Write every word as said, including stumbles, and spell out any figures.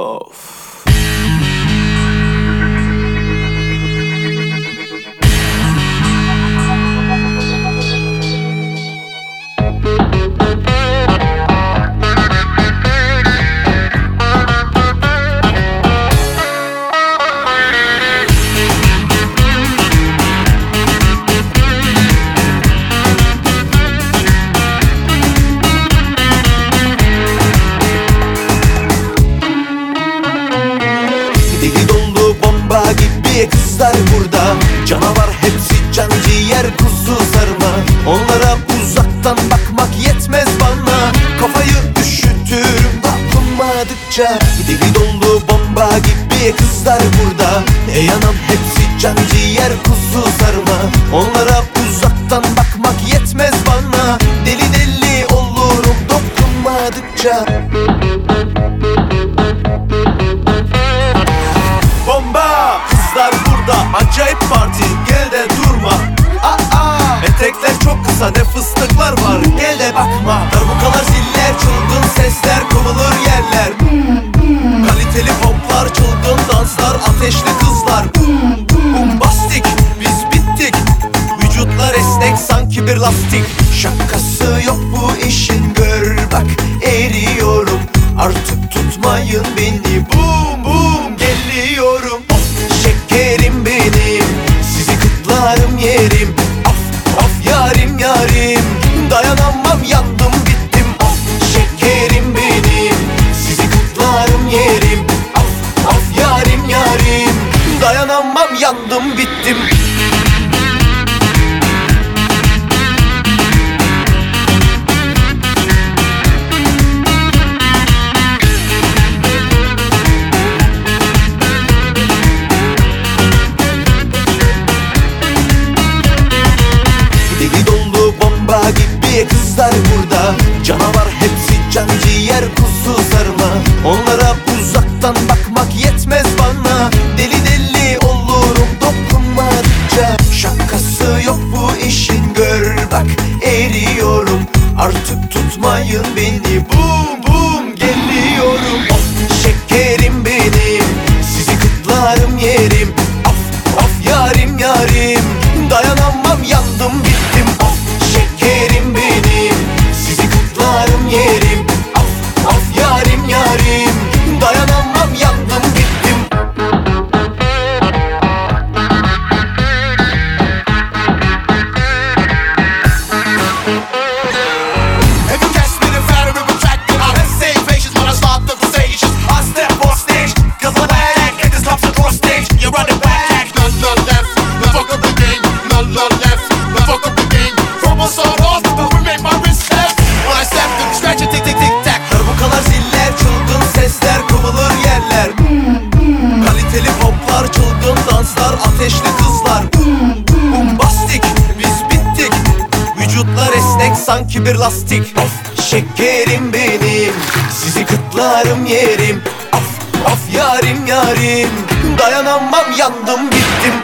Of. Deli dolu bomba gibi kızlar burada. Canavar hepsi, can ciğer kuzu sarma. Onlara uzaktan bakmak yetmez bana. Kafayı üşütürüm dokunmadıkça. Deli dolu bomba gibi kızlar burada. Ey anam hepsi, can ciğer kuzu sarma. Onlara uzaktan bakmak yetmez bana. Deli deli olurum dokunmadıkça. Bomba! Kızlar burada, acayip parti, gel de durma. Aa, etekler çok kısa, ne fıstıklar var, gel de bakma. Darbukalar, ziller, çılgın sesler, kovulur yerler. Kaliteli poplar, çılgın danslar, ateşli kızlar. Bombastik, biz bittik. Vücutlar esnek sanki bir lastik. Şakası yok bu işin, gör bak eriyorum. Artık tutmayın beni, bum bum geliyorum. Of şekerim benim, sizi kutlarım yerim. Of of yarim yarim, dayanamam yandım bittim. Of şekerim benim, sizi kutlarım yerim. Of of yarim yarim, dayanamam yandım bittim. Deli dolu bomba gibi kızlar burada. Canavar hepsi, can ciğer kuzu sarma. Onlara uzaktan bakmak yetmez bana. Deli deli olurum dokunmadıkça. Şakası yok bu işin, gör bak eriyorum. Artık tutmayın beni, bum bum geliyorum. Of şekerim benim, sizi kutlarım yerim. Of of yarim yarim, dayanamam yandım bittim. Of şekerim benim, sizi kutlarım yerim. Of of yarim yarim, dayanamam yandım bittim. If you catch me in fatter and retracted, I have same patience when I start the conversation. I step on stage, cause my bag and this comes across stage. You run it back, none, none left. The fuck up the game, none, none left. The fuck up the game. From a start off, but we make my wrist left. When I step to the stretch, tick tick tick tack. Darbukalar, ziller, çılgın sesler, kovulur yerler. Kaliteli poplar, çılgın danslar, ateşli kızlar. Bombastik, biz bittik. Vücutlar esnek sanki bir lastik. Of şekerim benim, sizi kutlarım yerim. Of of yarim yarim, dayanamam yandım bittim.